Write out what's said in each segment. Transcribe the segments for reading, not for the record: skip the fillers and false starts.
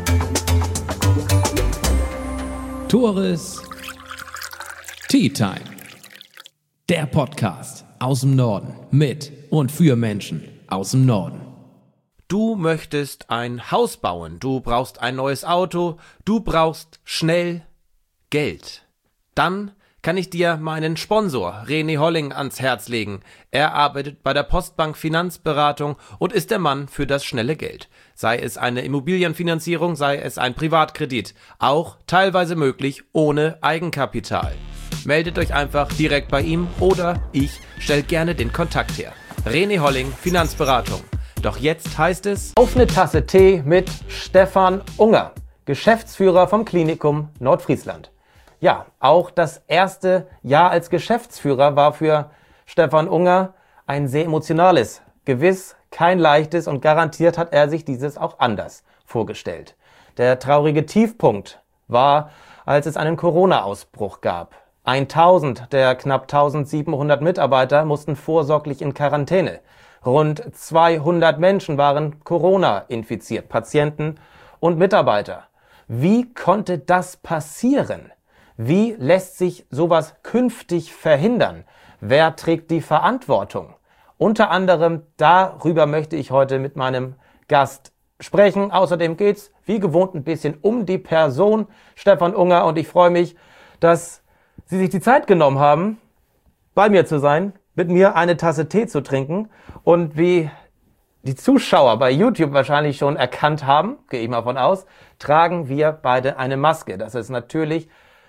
Tores Tea Time. Der Podcast aus dem Norden mit und für Menschen aus dem Norden. Du möchtest ein Haus bauen, du brauchst ein neues Auto, du brauchst schnell Geld. Dann kann ich dir meinen Sponsor René Holling ans Herz legen. Er arbeitet bei der Postbank Finanzberatung und ist der Mann für das schnelle Geld. Sei es eine Immobilienfinanzierung, sei es ein Privatkredit. Auch teilweise möglich ohne Eigenkapital. Meldet euch einfach direkt bei ihm oder ich stelle gerne den Kontakt her. René Holling, Finanzberatung. Doch jetzt heißt es auf eine Tasse Tee mit Stefan Unger, Geschäftsführer vom Klinikum Nordfriesland. Ja, auch das erste Jahr als Geschäftsführer war für Stefan Unger ein sehr emotionales. Gewiss kein leichtes und garantiert hat er sich dieses auch anders vorgestellt. Der traurige Tiefpunkt war, als es einen Corona-Ausbruch gab. 1000 der knapp 1700 Mitarbeiter mussten vorsorglich in Quarantäne. Rund 200 Menschen waren Corona infiziert, Patienten und Mitarbeiter. Wie konnte das passieren? Wie lässt sich sowas künftig verhindern? Wer trägt die Verantwortung? Unter anderem darüber möchte ich heute mit meinem Gast sprechen. Außerdem geht's wie gewohnt ein bisschen um die Person Stefan Unger und ich freue mich, dass Sie sich die Zeit genommen haben, bei mir zu sein, mit mir eine Tasse Tee zu trinken und wie die Zuschauer bei YouTube wahrscheinlich schon erkannt haben, gehe ich mal von aus, tragen wir beide eine Maske. Das ist natürlich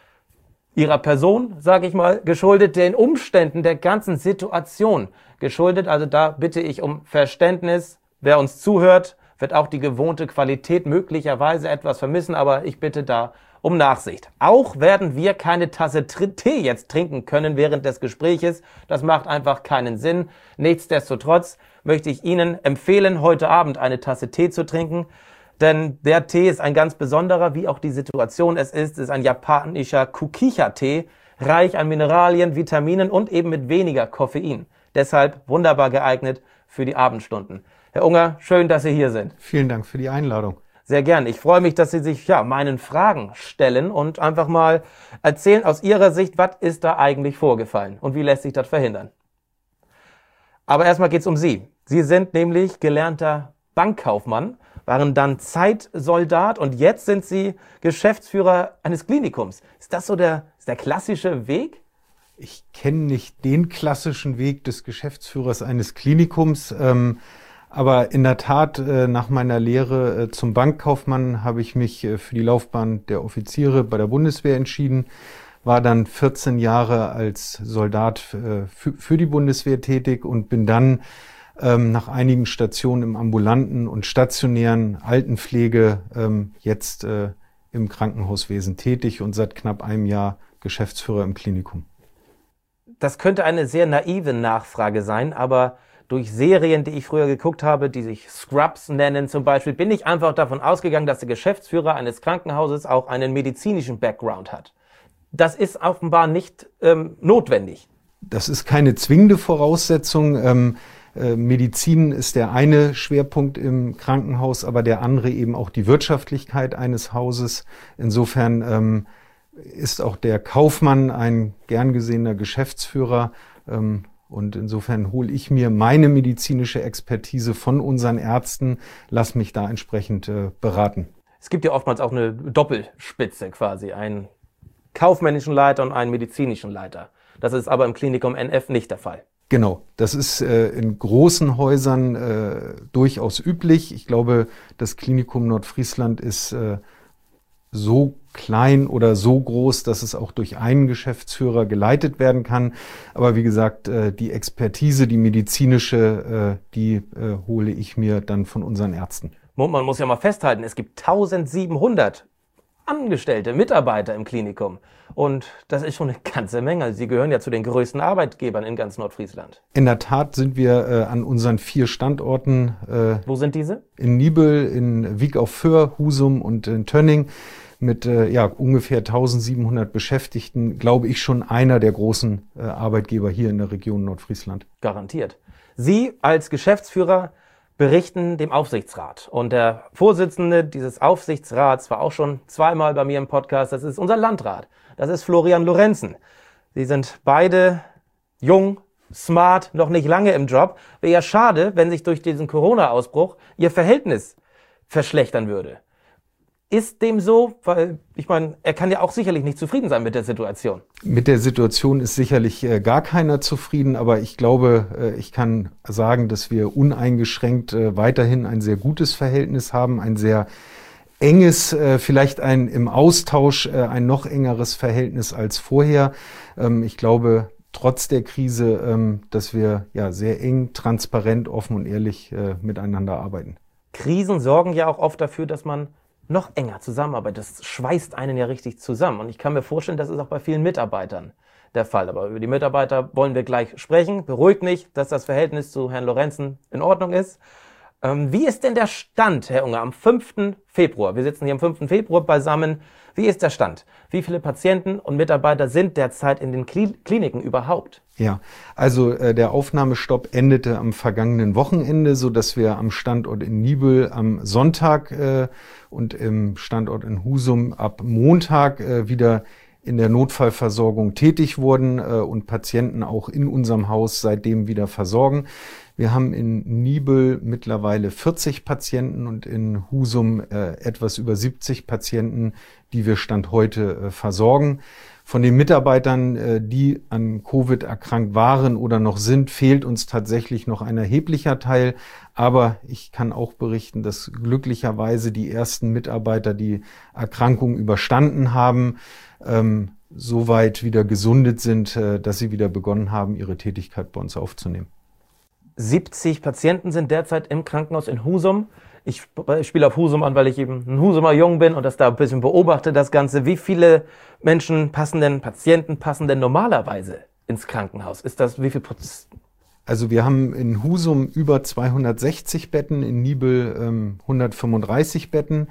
Ihrer Person, sage ich mal, geschuldet, den Umständen der ganzen Situation geschuldet. Also da bitte ich um Verständnis. Wer uns zuhört, wird auch die gewohnte Qualität möglicherweise etwas vermissen, aber ich bitte da um Nachsicht. Auch werden wir keine Tasse Tee jetzt trinken können während des Gespräches. Das macht einfach keinen Sinn. Nichtsdestotrotz möchte ich Ihnen empfehlen, heute Abend eine Tasse Tee zu trinken. Denn der Tee ist ein ganz besonderer, wie auch die Situation es ist ein japanischer Kukicha-Tee, reich an Mineralien, Vitaminen und eben mit weniger Koffein. Deshalb wunderbar geeignet für die Abendstunden. Herr Unger, schön, dass Sie hier sind. Vielen Dank für die Einladung. Sehr gern. Ich freue mich, dass Sie sich meinen Fragen stellen und einfach mal erzählen aus Ihrer Sicht, was ist da eigentlich vorgefallen und wie lässt sich das verhindern. Aber erstmal geht's um Sie. Sie sind nämlich gelernter Bankkaufmann, waren dann Zeitsoldat und jetzt sind Sie Geschäftsführer eines Klinikums. Ist das so der klassische Weg? Ich kenne nicht den klassischen Weg des Geschäftsführers eines Klinikums, aber in der Tat, nach meiner Lehre zum Bankkaufmann habe ich mich für die Laufbahn der Offiziere bei der Bundeswehr entschieden, war dann 14 Jahre als Soldat für die Bundeswehr tätig und bin dann nach einigen Stationen im ambulanten und stationären Altenpflege jetzt im Krankenhauswesen tätig und seit knapp einem Jahr Geschäftsführer im Klinikum. Das könnte eine sehr naive Nachfrage sein, aber durch Serien, die ich früher geguckt habe, die sich Scrubs nennen zum Beispiel, bin ich einfach davon ausgegangen, dass der Geschäftsführer eines Krankenhauses auch einen medizinischen Background hat. Das ist offenbar nicht notwendig. Das ist keine zwingende Voraussetzung. Medizin ist der eine Schwerpunkt im Krankenhaus, aber der andere eben auch die Wirtschaftlichkeit eines Hauses. Insofern ist auch der Kaufmann ein gern gesehener Geschäftsführer. Und insofern hole ich mir meine medizinische Expertise von unseren Ärzten, lass mich da entsprechend beraten. Es gibt ja oftmals auch eine Doppelspitze quasi, einen kaufmännischen Leiter und einen medizinischen Leiter. Das ist aber im Klinikum NF nicht der Fall. Genau, das ist in großen Häusern durchaus üblich. Ich glaube, das Klinikum Nordfriesland ist so klein oder so groß, dass es auch durch einen Geschäftsführer geleitet werden kann. Aber wie gesagt, die Expertise, die medizinische, die hole ich mir dann von unseren Ärzten. Man muss ja mal festhalten, es gibt 1700 Angestellte, Mitarbeiter im Klinikum. Und das ist schon eine ganze Menge. Sie gehören ja zu den größten Arbeitgebern in ganz Nordfriesland. In der Tat sind wir an unseren 4 Standorten. Wo sind diese? In Niebel, in Wiek auf Föhr, Husum und in Tönning. Mit ungefähr 1700 Beschäftigten, glaube ich, schon einer der großen Arbeitgeber hier in der Region Nordfriesland. Garantiert. Sie als Geschäftsführer berichten dem Aufsichtsrat. Und der Vorsitzende dieses Aufsichtsrats war auch schon zweimal bei mir im Podcast. Das ist unser Landrat. Das ist Florian Lorenzen. Sie sind beide jung, smart, noch nicht lange im Job. Wäre ja schade, wenn sich durch diesen Corona-Ausbruch Ihr Verhältnis verschlechtern würde. Ist dem so? Weil, ich meine, er kann ja auch sicherlich nicht zufrieden sein mit der Situation. Mit der Situation ist sicherlich gar keiner zufrieden, aber ich glaube, ich kann sagen, dass wir uneingeschränkt weiterhin ein sehr gutes Verhältnis haben, ein sehr enges, vielleicht im Austausch ein noch engeres Verhältnis als vorher. Ich glaube, trotz der Krise, dass wir ja sehr eng, transparent, offen und ehrlich miteinander arbeiten. Krisen sorgen ja auch oft dafür, dass man noch enger zusammenarbeitet. Das schweißt einen ja richtig zusammen. Und ich kann mir vorstellen, das ist auch bei vielen Mitarbeitern der Fall. Aber über die Mitarbeiter wollen wir gleich sprechen. Beruhigt mich, dass das Verhältnis zu Herrn Lorenzen in Ordnung ist. Wie ist denn der Stand, Herr Unger, am 5. Februar? Wir sitzen hier am 5. Februar beisammen. Wie ist der Stand? Wie viele Patienten und Mitarbeiter sind derzeit in den Kliniken überhaupt? Ja, also der Aufnahmestopp endete am vergangenen Wochenende, so dass wir am Standort in Niebüll am Sonntag und im Standort in Husum ab Montag wieder in der Notfallversorgung tätig wurden und Patienten auch in unserem Haus seitdem wieder versorgen. Wir haben in Niebüll mittlerweile 40 Patienten und in Husum etwas über 70 Patienten, die wir Stand heute versorgen. Von den Mitarbeitern, die an Covid erkrankt waren oder noch sind, fehlt uns tatsächlich noch ein erheblicher Teil. Aber ich kann auch berichten, dass glücklicherweise die ersten Mitarbeiter die Erkrankung überstanden haben, soweit wieder gesundet sind, dass sie wieder begonnen haben, ihre Tätigkeit bei uns aufzunehmen. 70 Patienten sind derzeit im Krankenhaus in Husum. Ich spiele auf Husum an, weil ich eben ein Husumer Jung bin und das da ein bisschen beobachte, das Ganze. Wie viele Patienten passen denn normalerweise ins Krankenhaus? Ist das wie viel Prozent? Also wir haben in Husum über 260 Betten, in Niebüll 135 Betten.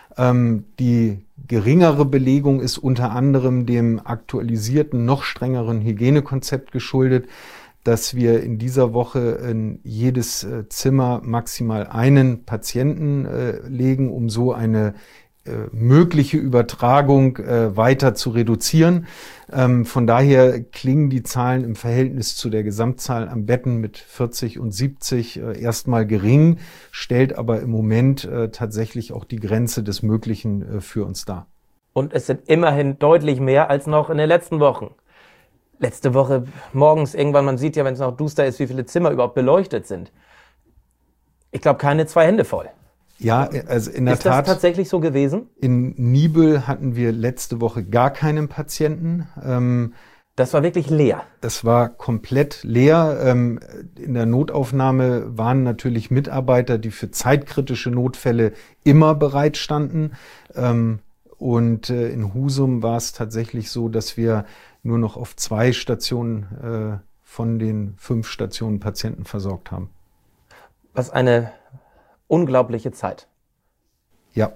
Die geringere Belegung ist unter anderem dem aktualisierten, noch strengeren Hygienekonzept geschuldet, dass wir in dieser Woche in jedes Zimmer maximal einen Patienten legen, um so eine mögliche Übertragung weiter zu reduzieren. Von daher klingen die Zahlen im Verhältnis zu der Gesamtzahl an Betten mit 40 und 70 erstmal gering, stellt aber im Moment tatsächlich auch die Grenze des Möglichen für uns dar. Und es sind immerhin deutlich mehr als noch in den letzten Wochen. Letzte Woche morgens irgendwann, man sieht ja, wenn es noch duster ist, wie viele Zimmer überhaupt beleuchtet sind. Ich glaube, keine 2 Hände voll. Ja, also in der Tat. Ist das tatsächlich so gewesen? In Niebüll hatten wir letzte Woche gar keinen Patienten. Das war wirklich leer. Das war komplett leer. In der Notaufnahme waren natürlich Mitarbeiter, die für zeitkritische Notfälle immer bereit standen. Und in Husum war es tatsächlich so, dass wir nur noch auf 2 Stationen von den 5 Stationen Patienten versorgt haben. Was eine unglaubliche Zeit. Ja.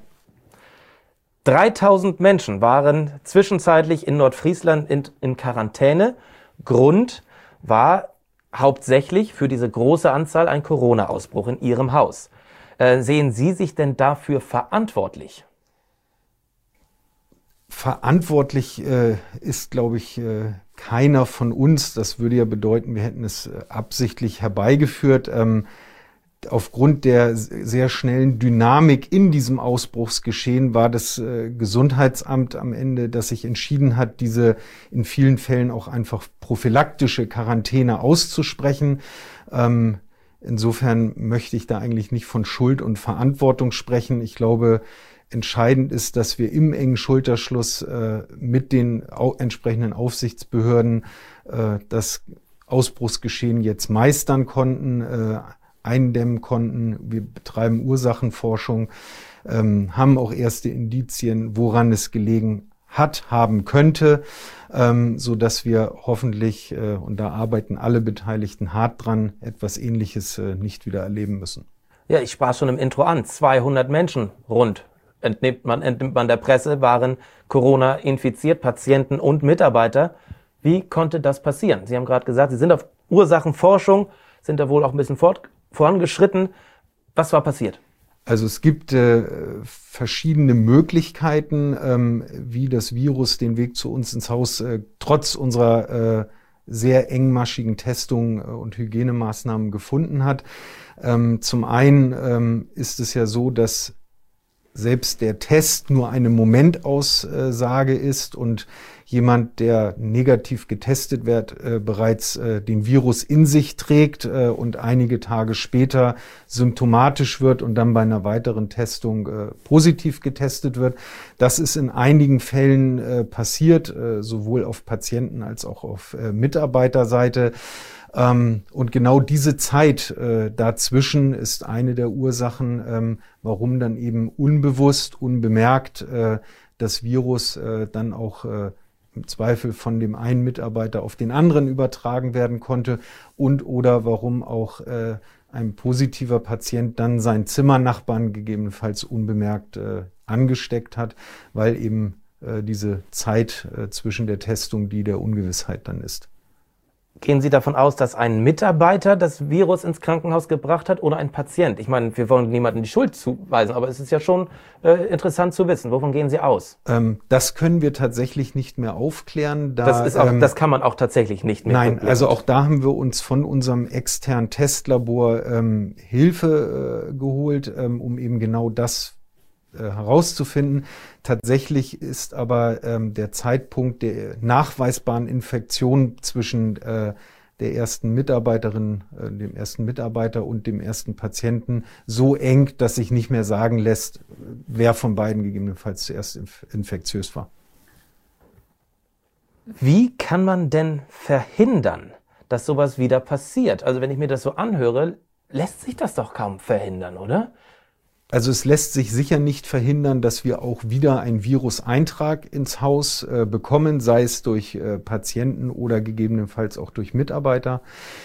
3000 Menschen waren zwischenzeitlich in Nordfriesland in Quarantäne. Grund war hauptsächlich für diese große Anzahl ein Corona-Ausbruch in Ihrem Haus. Sehen Sie sich denn dafür verantwortlich? Verantwortlich ist, glaube ich, keiner von uns. Das würde ja bedeuten, wir hätten es absichtlich herbeigeführt. Aufgrund der sehr schnellen Dynamik in diesem Ausbruchsgeschehen war das Gesundheitsamt am Ende, das sich entschieden hat, diese in vielen Fällen auch einfach prophylaktische Quarantäne auszusprechen. Insofern möchte ich da eigentlich nicht von Schuld und Verantwortung sprechen. Ich glaube, entscheidend ist, dass wir im engen Schulterschluss mit den entsprechenden Aufsichtsbehörden das Ausbruchsgeschehen jetzt meistern konnten, eindämmen konnten. Wir betreiben Ursachenforschung, haben auch erste Indizien, woran es gelegen haben könnte, so dass wir hoffentlich, und da arbeiten alle Beteiligten hart dran, etwas Ähnliches nicht wieder erleben müssen. Ja, ich sprach schon im Intro an, 200 Menschen rund. Entnimmt man der Presse, waren Corona infiziert, Patienten und Mitarbeiter. Wie konnte das passieren? Sie haben gerade gesagt, Sie sind auf Ursachenforschung, sind da wohl auch ein bisschen vorangeschritten. Was war passiert? Also es gibt verschiedene Möglichkeiten, wie das Virus den Weg zu uns ins Haus trotz unserer sehr engmaschigen Testung und Hygienemaßnahmen gefunden hat. Zum einen ist es ja so, dass selbst der Test nur eine Momentaussage ist und jemand, der negativ getestet wird, bereits den Virus in sich trägt und einige Tage später symptomatisch wird und dann bei einer weiteren Testung positiv getestet wird. Das ist in einigen Fällen passiert, sowohl auf Patienten- als auch auf Mitarbeiterseite. Und genau diese Zeit dazwischen ist eine der Ursachen, warum dann eben unbewusst, unbemerkt das Virus dann auch im Zweifel von dem einen Mitarbeiter auf den anderen übertragen werden konnte und oder warum auch ein positiver Patient dann seinen Zimmernachbarn gegebenenfalls unbemerkt angesteckt hat, weil eben diese Zeit zwischen der Testung, die der Ungewissheit dann ist. Gehen Sie davon aus, dass ein Mitarbeiter das Virus ins Krankenhaus gebracht hat oder ein Patient? Ich meine, wir wollen niemandem die Schuld zuweisen, aber es ist ja schon interessant zu wissen. Wovon gehen Sie aus? Das können wir tatsächlich nicht mehr aufklären. Das kann man auch tatsächlich nicht mehr. Nein, also auch da haben wir uns von unserem externen Testlabor Hilfe geholt, um eben genau das herauszufinden. Tatsächlich ist aber der Zeitpunkt der nachweisbaren Infektion zwischen der ersten Mitarbeiterin, dem ersten Mitarbeiter und dem ersten Patienten so eng, dass sich nicht mehr sagen lässt, wer von beiden gegebenenfalls zuerst infektiös war. Wie kann man denn verhindern, dass sowas wieder passiert? Also wenn ich mir das so anhöre, lässt sich das doch kaum verhindern, oder? Also es lässt sich sicher nicht verhindern, dass wir auch wieder einen Viruseintrag ins Haus bekommen, sei es durch Patienten oder gegebenenfalls auch durch Mitarbeiter.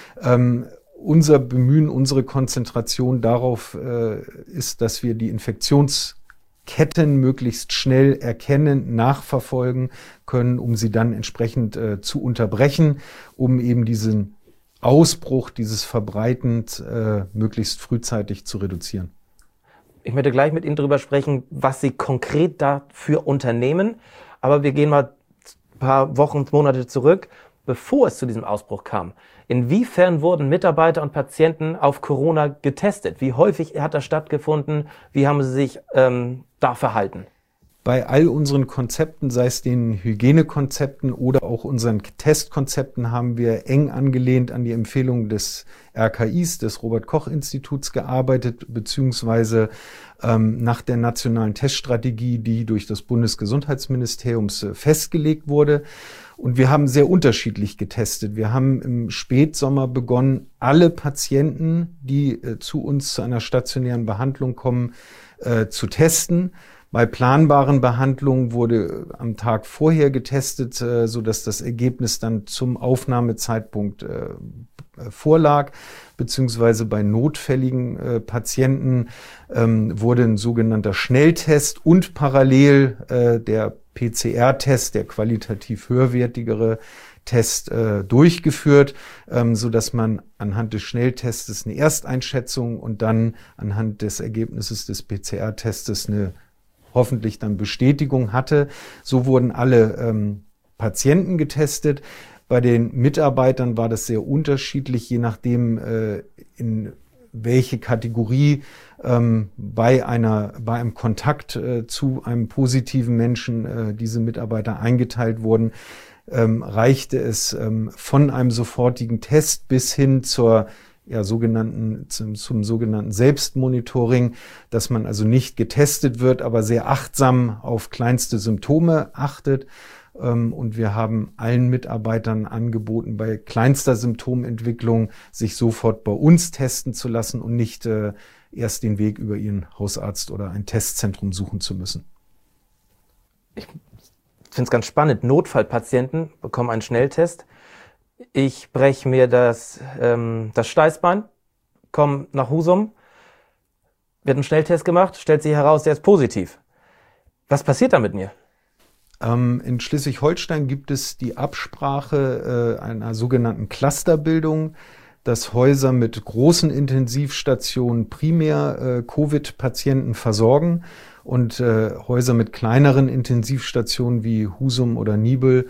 Unser Bemühen, unsere Konzentration darauf ist, dass wir die Infektionsketten möglichst schnell erkennen, nachverfolgen können, um sie dann entsprechend zu unterbrechen, um eben diesen Ausbruch, dieses Verbreiten möglichst frühzeitig zu reduzieren. Ich möchte gleich mit Ihnen darüber sprechen, was Sie konkret dafür unternehmen. Aber wir gehen mal ein paar Wochen, Monate zurück, bevor es zu diesem Ausbruch kam. Inwiefern wurden Mitarbeiter und Patienten auf Corona getestet? Wie häufig hat das stattgefunden? Wie haben Sie sich da verhalten? Bei all unseren Konzepten, sei es den Hygienekonzepten oder auch unseren Testkonzepten, haben wir eng angelehnt an die Empfehlungen des RKIs, des Robert-Koch-Instituts gearbeitet, beziehungsweise nach der nationalen Teststrategie, die durch das Bundesgesundheitsministerium festgelegt wurde. Und wir haben sehr unterschiedlich getestet. Wir haben im Spätsommer begonnen, alle Patienten, die zu uns zu einer stationären Behandlung kommen, zu testen. Bei planbaren Behandlungen wurde am Tag vorher getestet, so dass das Ergebnis dann zum Aufnahmezeitpunkt vorlag, beziehungsweise bei notfälligen Patienten wurde ein sogenannter Schnelltest und parallel der PCR-Test, der qualitativ höherwertigere Test durchgeführt, so dass man anhand des Schnelltests eine Ersteinschätzung und dann anhand des Ergebnisses des PCR-Testes eine hoffentlich dann Bestätigung hatte. So wurden alle Patienten getestet. Bei den Mitarbeitern war das sehr unterschiedlich, je nachdem, in welche Kategorie bei einem Kontakt zu einem positiven Menschen diese Mitarbeiter eingeteilt wurden. Reichte es von einem sofortigen Test bis hin zum sogenannten Selbstmonitoring, dass man also nicht getestet wird, aber sehr achtsam auf kleinste Symptome achtet. Und wir haben allen Mitarbeitern angeboten, bei kleinster Symptomentwicklung sich sofort bei uns testen zu lassen und nicht erst den Weg über ihren Hausarzt oder ein Testzentrum suchen zu müssen. Ich finde es ganz spannend. Notfallpatienten bekommen einen Schnelltest. Ich breche mir das Steißbein, komme nach Husum, wird ein Schnelltest gemacht, stellt sich heraus, der ist positiv. Was passiert da mit mir? In Schleswig-Holstein gibt es die Absprache einer sogenannten Clusterbildung. dass Häuser mit großen Intensivstationen primär Covid-Patienten versorgen und Häuser mit kleineren Intensivstationen wie Husum oder Niebel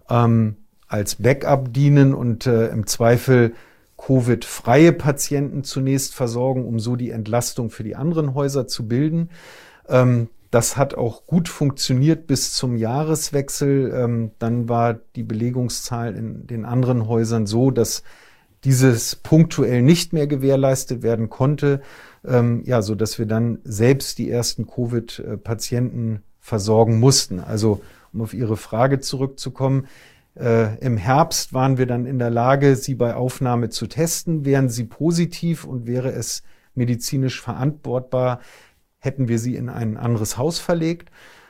als Backup dienen und im Zweifel Covid-freie Patienten zunächst versorgen, um so die Entlastung für die anderen Häuser zu bilden. Das hat auch gut funktioniert bis zum Jahreswechsel. Dann war die Belegungszahl in den anderen Häusern so, dass dieses punktuell nicht mehr gewährleistet werden konnte, so dass wir dann selbst die ersten Covid-Patienten versorgen mussten. Also um auf Ihre Frage zurückzukommen, im Herbst waren wir dann in der Lage, sie bei Aufnahme zu testen. Wären sie positiv und wäre es medizinisch verantwortbar, hätten wir sie in ein anderes Haus verlegt,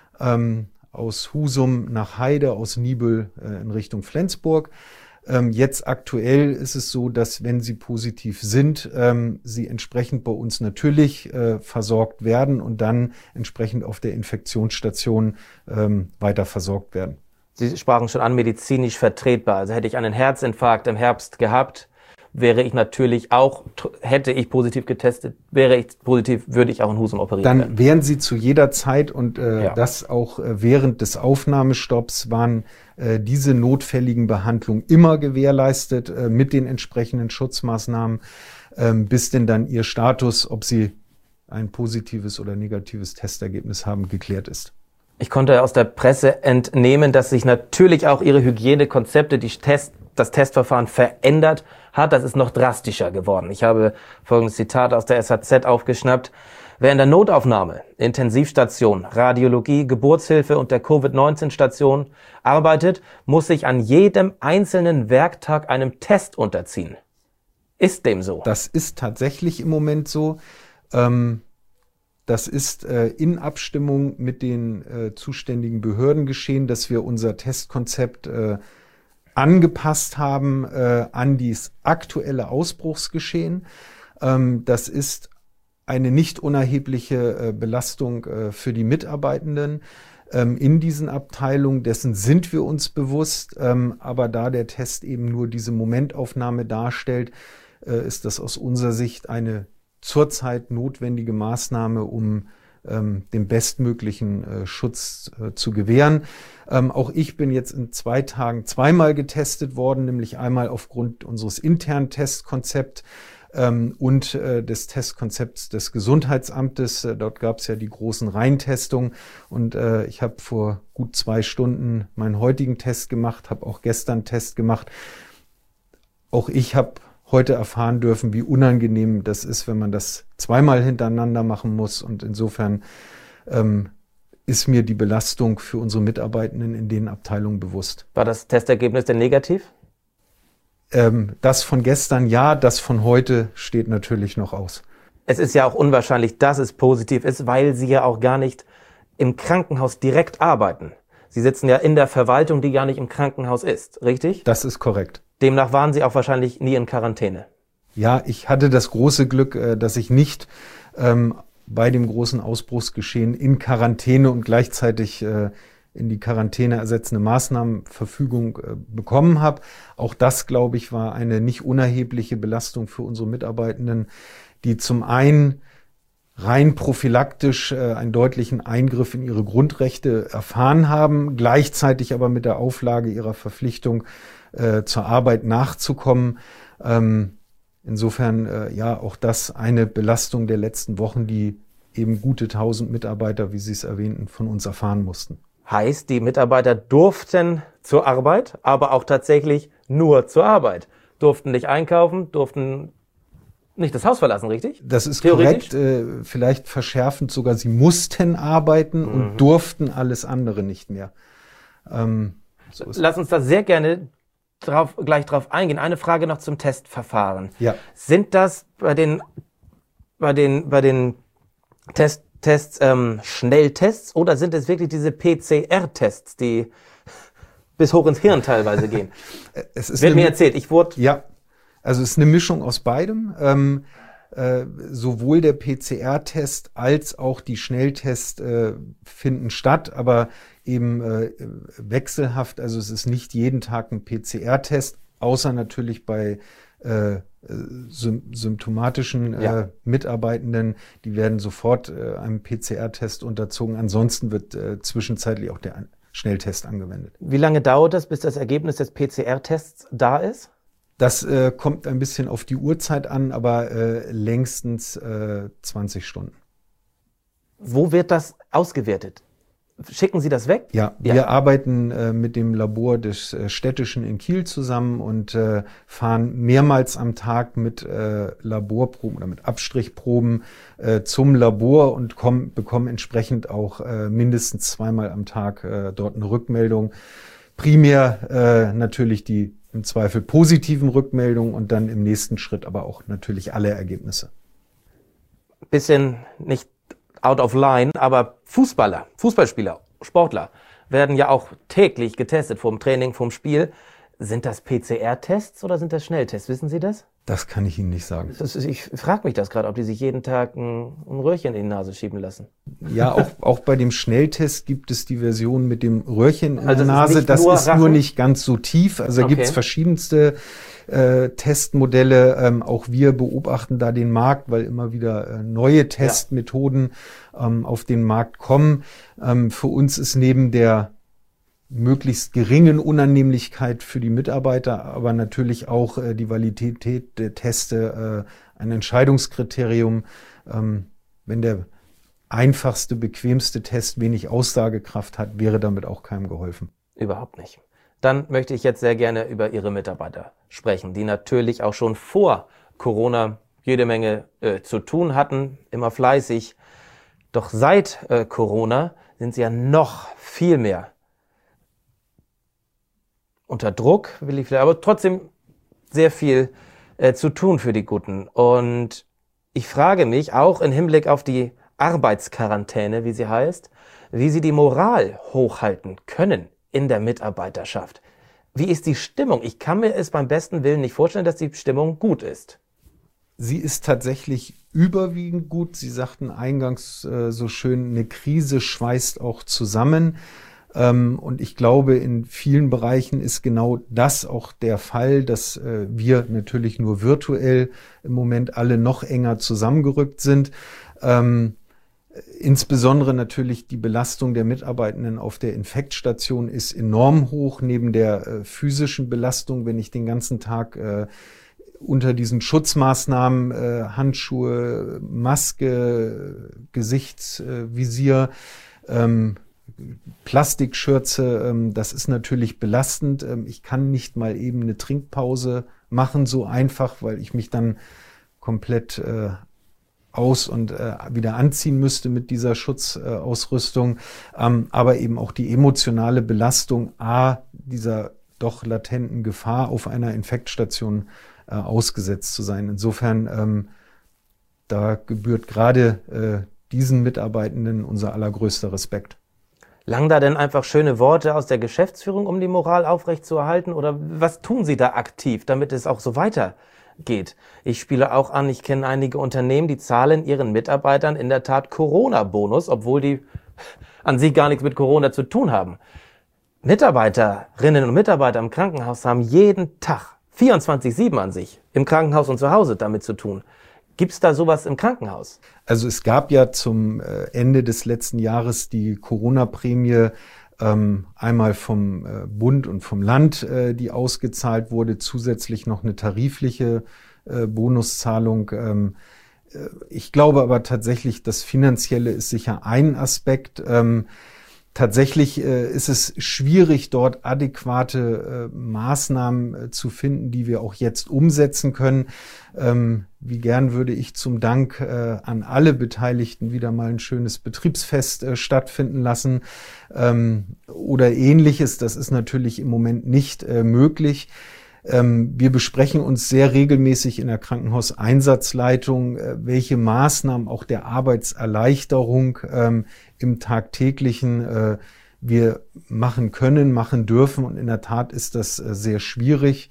aus Husum nach Heide, aus Niebel in Richtung Flensburg. Jetzt aktuell ist es so, dass wenn sie positiv sind, sie entsprechend bei uns natürlich versorgt werden und dann entsprechend auf der Infektionsstation weiter versorgt werden. Sie sprachen schon an, medizinisch vertretbar. Also hätte ich einen Herzinfarkt im Herbst gehabt, wäre ich natürlich auch, hätte ich positiv getestet, wäre ich positiv, würde ich auch in Husum operiert werden. Dann wären Sie zu jeder Zeit und das auch während des Aufnahmestopps waren diese notfälligen Behandlungen immer gewährleistet mit den entsprechenden Schutzmaßnahmen, bis denn dann Ihr Status, ob Sie ein positives oder negatives Testergebnis haben, geklärt ist. Ich konnte aus der Presse entnehmen, dass sich natürlich auch Ihre Hygienekonzepte, das Testverfahren verändert hat. Das ist noch drastischer geworden. Ich habe folgendes Zitat aus der SHZ aufgeschnappt. Wer in der Notaufnahme, Intensivstation, Radiologie, Geburtshilfe und der Covid-19-Station arbeitet, muss sich an jedem einzelnen Werktag einem Test unterziehen. Ist dem so? Das ist tatsächlich im Moment so. Das ist in Abstimmung mit den zuständigen Behörden geschehen, dass wir unser Testkonzept angepasst haben an dieses aktuelle Ausbruchsgeschehen. Das ist eine nicht unerhebliche Belastung für die Mitarbeitenden in diesen Abteilungen. Dessen sind wir uns bewusst. Aber da der Test eben nur diese Momentaufnahme darstellt, ist das aus unserer Sicht eine zurzeit notwendige Maßnahme, um den bestmöglichen Schutz zu gewähren. Auch ich bin jetzt in 2 Tagen zweimal getestet worden, nämlich einmal aufgrund unseres internen Testkonzepts und des Testkonzepts des Gesundheitsamtes. Dort gab es ja die großen Reintestungen und ich habe vor gut 2 Stunden meinen heutigen Test gemacht, habe auch gestern einen Test gemacht. Auch ich habe heute erfahren dürfen, wie unangenehm das ist, wenn man das zweimal hintereinander machen muss. Und insofern ist mir die Belastung für unsere Mitarbeitenden in den Abteilungen bewusst. War das Testergebnis denn negativ? Das von gestern ja, das von heute steht natürlich noch aus. Es ist ja auch unwahrscheinlich, dass es positiv ist, weil Sie ja auch gar nicht im Krankenhaus direkt arbeiten. Sie sitzen ja in der Verwaltung, die gar nicht im Krankenhaus ist, richtig? Das ist korrekt. Demnach waren Sie auch wahrscheinlich nie in Quarantäne. Ja, ich hatte das große Glück, dass ich nicht bei dem großen Ausbruchsgeschehen in Quarantäne und gleichzeitig in die Quarantäne ersetzende Maßnahmenverfügung bekommen habe. Auch das, glaube ich, war eine nicht unerhebliche Belastung für unsere Mitarbeitenden, die zum einen rein prophylaktisch einen deutlichen Eingriff in ihre Grundrechte erfahren haben, gleichzeitig aber mit der Auflage ihrer Verpflichtung zur Arbeit nachzukommen. Insofern ja auch das eine Belastung der letzten Wochen, die eben gute 1000 Mitarbeiter, wie Sie es erwähnten, von uns erfahren mussten. Heißt, die Mitarbeiter durften zur Arbeit, aber auch tatsächlich nur zur Arbeit. Durften nicht einkaufen, durften nicht das Haus verlassen, richtig? Das ist korrekt, vielleicht verschärfend sogar, sie mussten arbeiten und durften alles andere nicht mehr. So lass uns da sehr gerne gleich drauf eingehen. Eine Frage noch zum Testverfahren. Ja. Sind das bei den Tests Schnelltests oder sind es wirklich diese PCR-Tests, die bis hoch ins Hirn teilweise gehen? Es ist Wird mir erzählt, Ja, also es ist eine Mischung aus beidem. Sowohl der PCR-Test als auch die Schnelltests finden statt, aber eben wechselhaft. Also es ist nicht jeden Tag ein PCR-Test, außer natürlich bei symptomatischen Mitarbeitenden, die werden sofort einem PCR-Test unterzogen. Ansonsten wird zwischenzeitlich auch der Schnelltest angewendet. Wie lange dauert das, bis das Ergebnis des PCR-Tests da ist? Das kommt ein bisschen auf die Uhrzeit an, aber längstens 20 Stunden. Wo wird das ausgewertet? Schicken Sie das weg? Ja, wir arbeiten mit dem Labor des Städtischen in Kiel zusammen und fahren mehrmals am Tag mit Laborproben oder mit Abstrichproben zum Labor und bekommen entsprechend auch mindestens zweimal am Tag dort eine Rückmeldung. Primär natürlich die im Zweifel positiven Rückmeldungen und dann im nächsten Schritt aber auch natürlich alle Ergebnisse. Bisschen nicht out of line, aber Fußballspieler, Sportler werden ja auch täglich getestet vorm Training, vorm Spiel. Sind das PCR-Tests oder sind das Schnelltests? Wissen Sie das? Das kann ich Ihnen nicht sagen. Ich frage mich das gerade, ob die sich jeden Tag ein Röhrchen in die Nase schieben lassen. Ja, auch bei dem Schnelltest gibt es die Version mit dem Röhrchen in der Nase. Das ist nur nicht ganz so tief. Also okay. Gibt es verschiedenste Testmodelle. Auch wir beobachten da den Markt, weil immer wieder neue Testmethoden auf den Markt kommen. Für uns ist neben der möglichst geringen Unannehmlichkeit für die Mitarbeiter, aber natürlich auch die Validität der Teste ein Entscheidungskriterium. Wenn der einfachste, bequemste Test wenig Aussagekraft hat, wäre damit auch keinem geholfen. Überhaupt nicht. Dann möchte ich jetzt sehr gerne über Ihre Mitarbeiter sprechen, die natürlich auch schon vor Corona jede Menge zu tun hatten, immer fleißig. Doch seit Corona sind sie ja noch viel mehr unter Druck, will ich vielleicht, aber trotzdem sehr viel zu tun für die Guten. Und ich frage mich auch im Hinblick auf die Arbeitsquarantäne, wie sie heißt, wie sie die Moral hochhalten können in der Mitarbeiterschaft. Wie ist die Stimmung? Ich kann mir es beim besten Willen nicht vorstellen, dass die Stimmung gut ist. Sie ist tatsächlich überwiegend gut. Sie sagten eingangs so schön, eine Krise schweißt auch zusammen. Und ich glaube, in vielen Bereichen ist genau das auch der Fall, dass wir natürlich nur virtuell im Moment alle noch enger zusammengerückt sind. Insbesondere natürlich die Belastung der Mitarbeitenden auf der Infektstation ist enorm hoch, neben der physischen Belastung, wenn ich den ganzen Tag unter diesen Schutzmaßnahmen, Handschuhe, Maske, Gesichtsvisier, Plastikschürze, das ist natürlich belastend. Ich kann nicht mal eben eine Trinkpause machen, so einfach, weil ich mich dann komplett aus- und wieder anziehen müsste mit dieser Schutzausrüstung. Aber eben auch die emotionale Belastung dieser doch latenten Gefahr auf einer Infektstation ausgesetzt zu sein. Insofern, da gebührt gerade diesen Mitarbeitenden unser allergrößter Respekt. Langen da denn einfach schöne Worte aus der Geschäftsführung, um die Moral aufrechtzuerhalten? Oder was tun Sie da aktiv, damit es auch so weitergeht? Ich spiele auch an, ich kenne einige Unternehmen, die zahlen ihren Mitarbeitern in der Tat Corona-Bonus, obwohl die an sich gar nichts mit Corona zu tun haben. Mitarbeiterinnen und Mitarbeiter im Krankenhaus haben jeden Tag 24/7 an sich, im Krankenhaus und zu Hause damit zu tun. Gibt es da sowas im Krankenhaus? Also es gab ja zum Ende des letzten Jahres die Corona-Prämie, einmal vom Bund und vom Land, die ausgezahlt wurde, zusätzlich noch eine tarifliche Bonuszahlung. Ich glaube aber tatsächlich, das Finanzielle ist sicher ein Aspekt. Tatsächlich ist es schwierig, dort adäquate Maßnahmen zu finden, die wir auch jetzt umsetzen können. Wie gern würde ich zum Dank an alle Beteiligten wieder mal ein schönes Betriebsfest stattfinden lassen oder Ähnliches. Das ist natürlich im Moment nicht möglich. Wir besprechen uns sehr regelmäßig in der Krankenhauseinsatzleitung, welche Maßnahmen auch der Arbeitserleichterung im Tagtäglichen wir machen können, machen dürfen. Und in der Tat ist das sehr schwierig.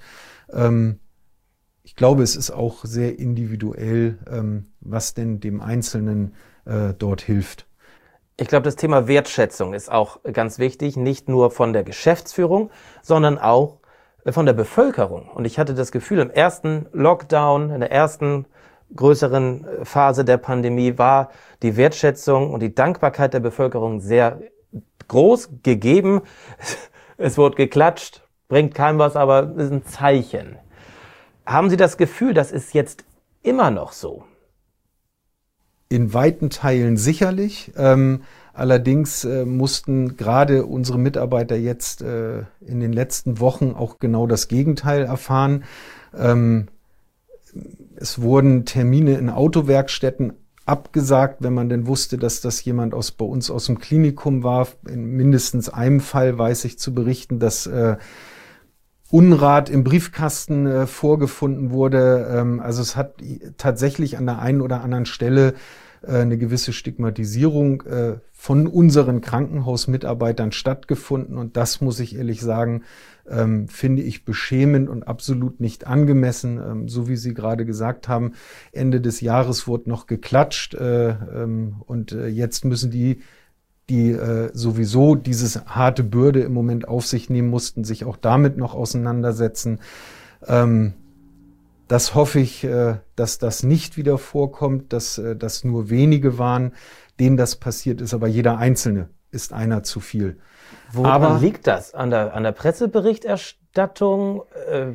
Ich glaube, es ist auch sehr individuell, was denn dem Einzelnen dort hilft. Ich glaube, das Thema Wertschätzung ist auch ganz wichtig, nicht nur von der Geschäftsführung, sondern auch von der Bevölkerung. Und ich hatte das Gefühl, im ersten Lockdown, in der ersten größeren Phase der Pandemie war die Wertschätzung und die Dankbarkeit der Bevölkerung sehr groß gegeben. Es wurde geklatscht, bringt keinem was, aber ist ein Zeichen. Haben Sie das Gefühl, das ist jetzt immer noch so? In weiten Teilen sicherlich. Allerdings mussten gerade unsere Mitarbeiter jetzt in den letzten Wochen auch genau das Gegenteil erfahren. Es wurden Termine in Autowerkstätten abgesagt, wenn man denn wusste, dass das jemand bei uns aus dem Klinikum war. In mindestens einem Fall weiß ich zu berichten, dass Unrat im Briefkasten vorgefunden wurde. Also es hat tatsächlich an der einen oder anderen Stelle eine gewisse Stigmatisierung von unseren Krankenhausmitarbeitern stattgefunden. Und das, muss ich ehrlich sagen, finde ich beschämend und absolut nicht angemessen. So wie Sie gerade gesagt haben, Ende des Jahres wurde noch geklatscht und jetzt müssen die sowieso diese harte Bürde im Moment auf sich nehmen mussten, sich auch damit noch auseinandersetzen. Das hoffe ich, dass das nicht wieder vorkommt, dass das nur wenige waren, denen das passiert ist, aber jeder Einzelne ist einer zu viel. Woran liegt das? An der Presseberichterstattung?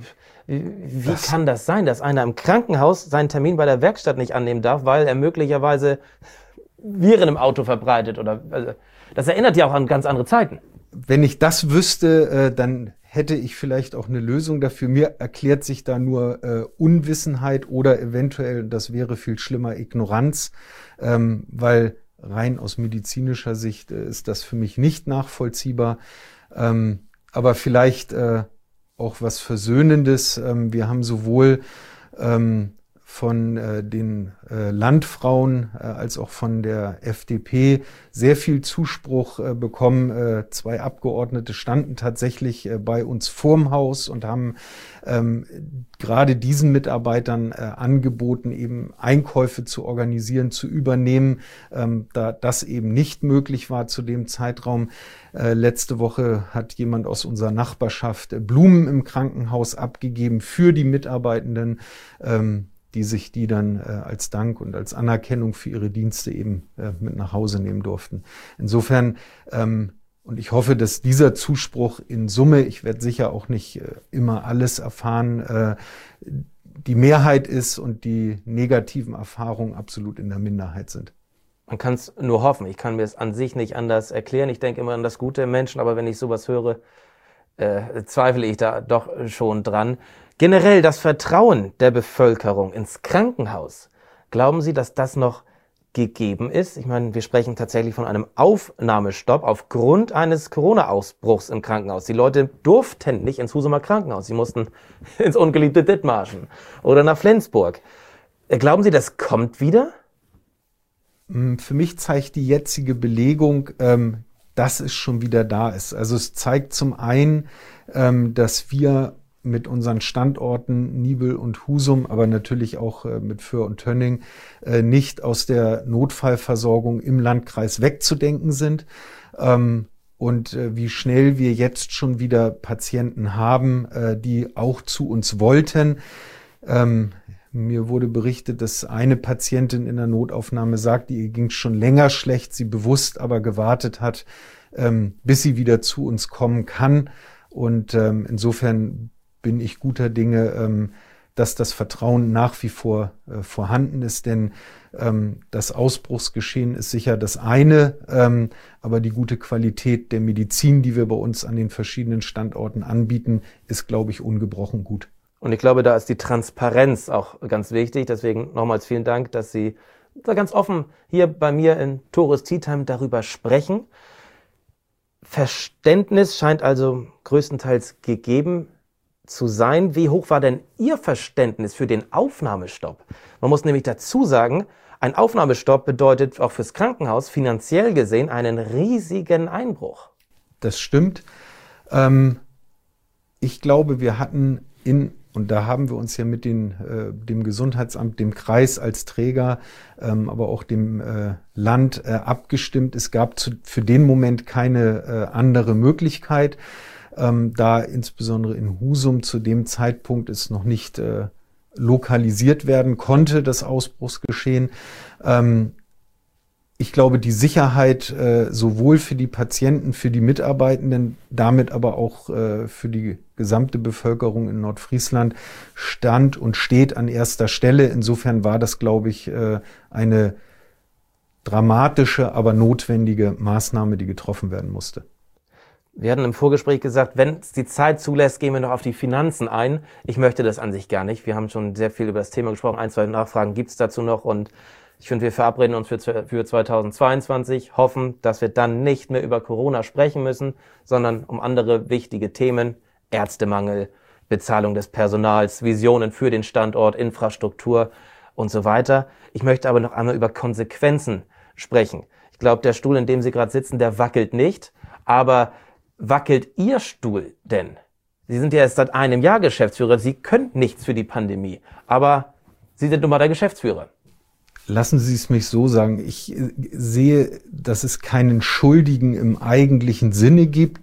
Wie kann das sein, dass einer im Krankenhaus seinen Termin bei der Werkstatt nicht annehmen darf, weil er möglicherweise Viren im Auto verbreitet? Also, das erinnert ja auch an ganz andere Zeiten. Wenn ich das wüsste, dann hätte ich vielleicht auch eine Lösung dafür. Mir erklärt sich da nur Unwissenheit oder eventuell, das wäre viel schlimmer, Ignoranz, weil rein aus medizinischer Sicht ist das für mich nicht nachvollziehbar. Aber vielleicht auch was Versöhnendes. Wir haben sowohl von den Landfrauen als auch von der FDP sehr viel Zuspruch bekommen. 2 Abgeordnete standen tatsächlich bei uns vorm Haus und haben gerade diesen Mitarbeitern angeboten, eben Einkäufe zu organisieren, zu übernehmen, da das eben nicht möglich war zu dem Zeitraum. Letzte Woche hat jemand aus unserer Nachbarschaft Blumen im Krankenhaus abgegeben für die Mitarbeitenden, die sich die dann als Dank und als Anerkennung für ihre Dienste eben mit nach Hause nehmen durften. Insofern, und ich hoffe, dass dieser Zuspruch in Summe, ich werde sicher auch nicht immer alles erfahren, die Mehrheit ist und die negativen Erfahrungen absolut in der Minderheit sind. Man kann es nur hoffen. Ich kann mir es an sich nicht anders erklären. Ich denke immer an das Gute im Menschen, aber wenn ich sowas höre, zweifle ich da doch schon dran. Generell das Vertrauen der Bevölkerung ins Krankenhaus. Glauben Sie, dass das noch gegeben ist? Ich meine, wir sprechen tatsächlich von einem Aufnahmestopp aufgrund eines Corona-Ausbruchs im Krankenhaus. Die Leute durften nicht ins Husumer Krankenhaus. Sie mussten ins ungeliebte Dithmarschen oder nach Flensburg. Glauben Sie, das kommt wieder? Für mich zeigt die jetzige Belegung, dass es schon wieder da ist. Also es zeigt zum einen, dass wir mit unseren Standorten Nibel und Husum, aber natürlich auch mit Föhr und Tönning, nicht aus der Notfallversorgung im Landkreis wegzudenken sind. Und wie schnell wir jetzt schon wieder Patienten haben, die auch zu uns wollten. Mir wurde berichtet, dass eine Patientin in der Notaufnahme sagt, ihr ging schon länger schlecht, sie bewusst aber gewartet hat, bis sie wieder zu uns kommen kann. Und insofern bin ich guter Dinge, dass das Vertrauen nach wie vor vorhanden ist, denn das Ausbruchsgeschehen ist sicher das eine, aber die gute Qualität der Medizin, die wir bei uns an den verschiedenen Standorten anbieten, ist, glaube ich, ungebrochen gut. Und ich glaube, da ist die Transparenz auch ganz wichtig. Deswegen nochmals vielen Dank, dass Sie da ganz offen hier bei mir in Tores Tea Time darüber sprechen. Verständnis scheint also größtenteils gegeben zu sein. Wie hoch war denn Ihr Verständnis für den Aufnahmestopp? Man muss nämlich dazu sagen, ein Aufnahmestopp bedeutet auch fürs Krankenhaus finanziell gesehen einen riesigen Einbruch. Das stimmt. Ich glaube, wir hatten und da haben wir uns ja mit dem Gesundheitsamt, dem Kreis als Träger, aber auch dem Land abgestimmt. Es gab für den Moment keine andere Möglichkeit. da insbesondere in Husum zu dem Zeitpunkt es noch nicht lokalisiert werden konnte, das Ausbruchsgeschehen. Ich glaube, die Sicherheit sowohl für die Patienten, für die Mitarbeitenden, damit aber auch für die gesamte Bevölkerung in Nordfriesland stand und steht an erster Stelle. Insofern war das, glaube ich, eine dramatische, aber notwendige Maßnahme, die getroffen werden musste. Wir hatten im Vorgespräch gesagt, wenn es die Zeit zulässt, gehen wir noch auf die Finanzen ein. Ich möchte das an sich gar nicht. Wir haben schon sehr viel über das Thema gesprochen. 1, 2 Nachfragen gibt es dazu noch. Und ich finde, wir verabreden uns für 2022, hoffen, dass wir dann nicht mehr über Corona sprechen müssen, sondern um andere wichtige Themen, Ärztemangel, Bezahlung des Personals, Visionen für den Standort, Infrastruktur und so weiter. Ich möchte aber noch einmal über Konsequenzen sprechen. Ich glaube, der Stuhl, in dem Sie gerade sitzen, der wackelt nicht, aber wackelt Ihr Stuhl denn? Sie sind ja erst seit einem Jahr Geschäftsführer, Sie können nichts für die Pandemie, aber Sie sind nun mal der Geschäftsführer. Lassen Sie es mich so sagen, ich sehe, dass es keinen Schuldigen im eigentlichen Sinne gibt.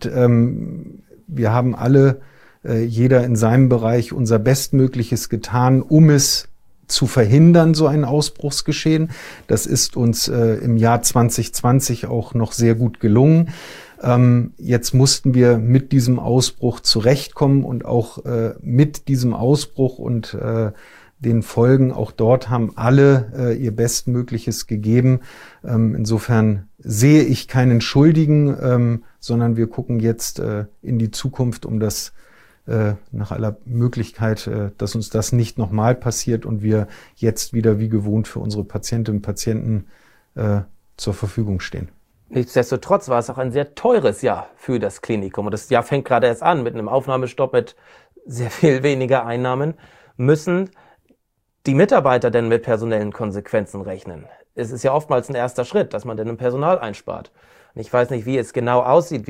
Wir haben alle, jeder in seinem Bereich, unser Bestmögliches getan, um es zu verhindern, so ein Ausbruchsgeschehen. Das ist uns im Jahr 2020 auch noch sehr gut gelungen. Jetzt mussten wir mit diesem Ausbruch zurechtkommen und auch mit diesem Ausbruch und den Folgen, auch dort haben alle ihr Bestmögliches gegeben. Insofern sehe ich keinen Schuldigen, sondern wir gucken jetzt in die Zukunft, um das nach aller Möglichkeit, dass uns das nicht nochmal passiert und wir jetzt wieder wie gewohnt für unsere Patientinnen und Patienten zur Verfügung stehen. Nichtsdestotrotz war es auch ein sehr teures Jahr für das Klinikum. Und das Jahr fängt gerade erst an mit einem Aufnahmestopp mit sehr viel weniger Einnahmen. Müssen die Mitarbeiter denn mit personellen Konsequenzen rechnen? Es ist ja oftmals ein erster Schritt, dass man denn im Personal einspart. Und ich weiß nicht, wie es genau aussieht,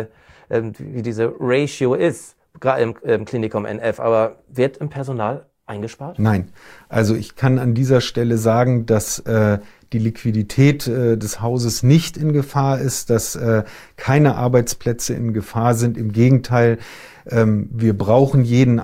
wie diese Ratio ist, gerade im Klinikum NF, aber wird im Personal eingespart? Nein. Also ich kann an dieser Stelle sagen, dass die Liquidität des Hauses nicht in Gefahr ist, dass keine Arbeitsplätze in Gefahr sind. Im Gegenteil, wir brauchen jede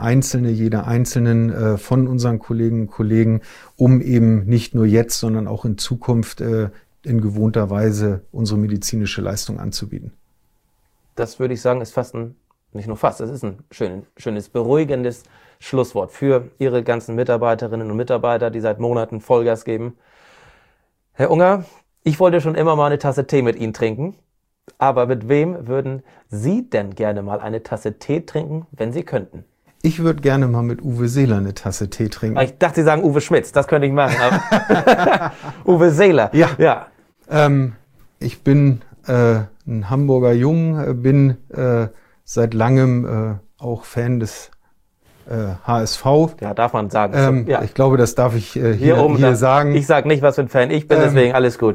Einzelnen von unseren Kolleginnen und Kollegen, um eben nicht nur jetzt, sondern auch in Zukunft in gewohnter Weise unsere medizinische Leistung anzubieten. Das würde ich sagen, ist fast nicht nur fast, es ist ein schönes, beruhigendes Schlusswort für Ihre ganzen Mitarbeiterinnen und Mitarbeiter, die seit Monaten Vollgas geben. Herr Unger, ich wollte schon immer mal eine Tasse Tee mit Ihnen trinken. Aber mit wem würden Sie denn gerne mal eine Tasse Tee trinken, wenn Sie könnten? Ich würde gerne mal mit Uwe Seeler eine Tasse Tee trinken. Ich dachte, Sie sagen Uwe Schmitz, das könnte ich machen. Aber Uwe Seeler. Ja. Ich bin ein Hamburger Jung, bin seit langem auch Fan des HSV. Ja, darf man sagen. Ja. Ich glaube, das darf ich hier sagen. Ich sage nicht, was für ein Fan ich bin, deswegen alles gut.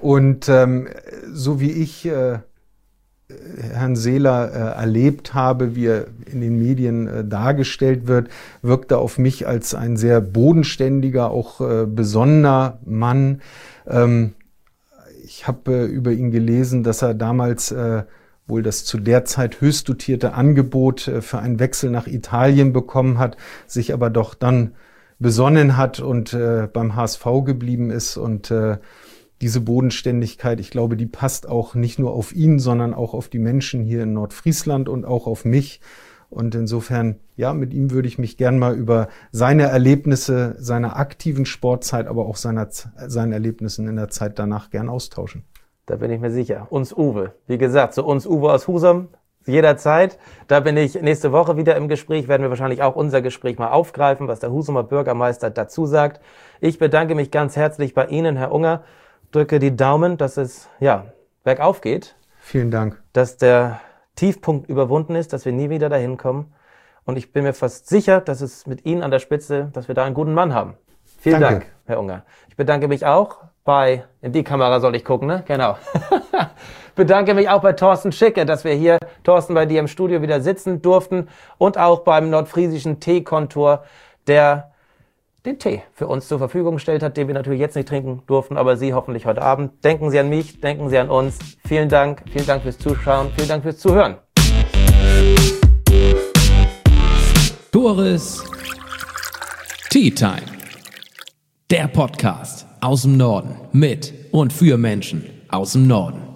So wie ich Herrn Seeler erlebt habe, wie er in den Medien dargestellt wird, wirkt er auf mich als ein sehr bodenständiger, auch besonnener Mann. Ich habe über ihn gelesen, dass er damals wohl das zu der Zeit höchst dotierte Angebot für einen Wechsel nach Italien bekommen hat, sich aber doch dann besonnen hat und beim HSV geblieben ist. Und diese Bodenständigkeit, ich glaube, die passt auch nicht nur auf ihn, sondern auch auf die Menschen hier in Nordfriesland und auch auf mich. Und insofern, ja, mit ihm würde ich mich gern mal über seine Erlebnisse, seiner aktiven Sportzeit, aber auch seinen Erlebnissen in der Zeit danach gern austauschen. Da bin ich mir sicher. Uns Uwe. Wie gesagt, so uns Uwe aus Husum, jederzeit. Da bin ich nächste Woche wieder im Gespräch. Werden wir wahrscheinlich auch unser Gespräch mal aufgreifen, was der Husumer Bürgermeister dazu sagt. Ich bedanke mich ganz herzlich bei Ihnen, Herr Unger. Drücke die Daumen, dass es, bergauf geht. Vielen Dank. Dass der Tiefpunkt überwunden ist, dass wir nie wieder dahin kommen. Und ich bin mir fast sicher, dass es mit Ihnen an der Spitze, dass wir da einen guten Mann haben. Vielen Dank, Herr Unger. Ich bedanke mich auch in die Kamera soll ich gucken, ne? Genau. Bedanke mich auch bei Thorsten Schicke, dass wir hier, Thorsten, bei dir im Studio wieder sitzen durften und auch beim nordfriesischen Teekontor, der den Tee für uns zur Verfügung gestellt hat, den wir natürlich jetzt nicht trinken durften, aber Sie hoffentlich heute Abend. Denken Sie an mich, denken Sie an uns. Vielen Dank fürs Zuschauen, vielen Dank fürs Zuhören. Chorus Tea Time. Der Podcast aus dem Norden mit und für Menschen aus dem Norden.